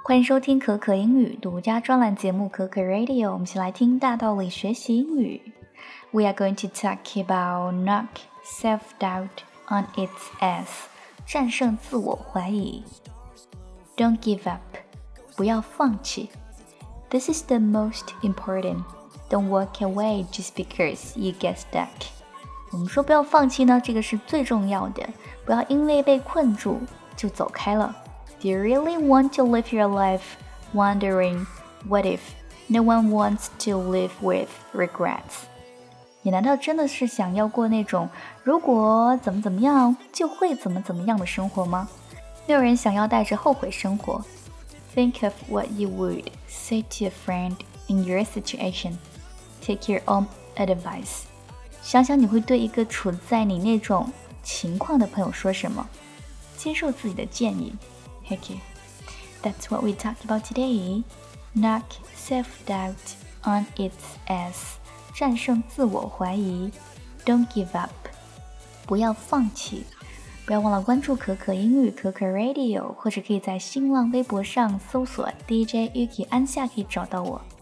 欢迎收听可可英语独家专栏节目可可 Radio， 我们一起来听大道理学习英语。We are going to talk about knock self-doubt on its ass， 战胜自我怀疑。Don't give up， 不要放弃。This is the most important. Don't walk away just because you get stuck. 我们说不要放弃呢，这个是最重要的，不要因为被困住就走开了。Do you really want to live your life wondering what if? No one wants to live with regrets. 你难道真的是想要过那种如果怎么怎么样就会怎么怎么样的生活吗？没有人想要带着后悔生活。Think of what you would say to a friend in your situation. Take your own advice. 想想你会对一个处在你那种情况的朋友说什么，接受自己的建议。Okay, that's what we talked about today. Knock self-doubt on its ass. 战胜自我怀疑。Don't give up. 不要放弃。不要忘了关注可可英语可可 Radio， 或者可以在新浪微博上搜索 DJ Yuki 安夏可以找到我。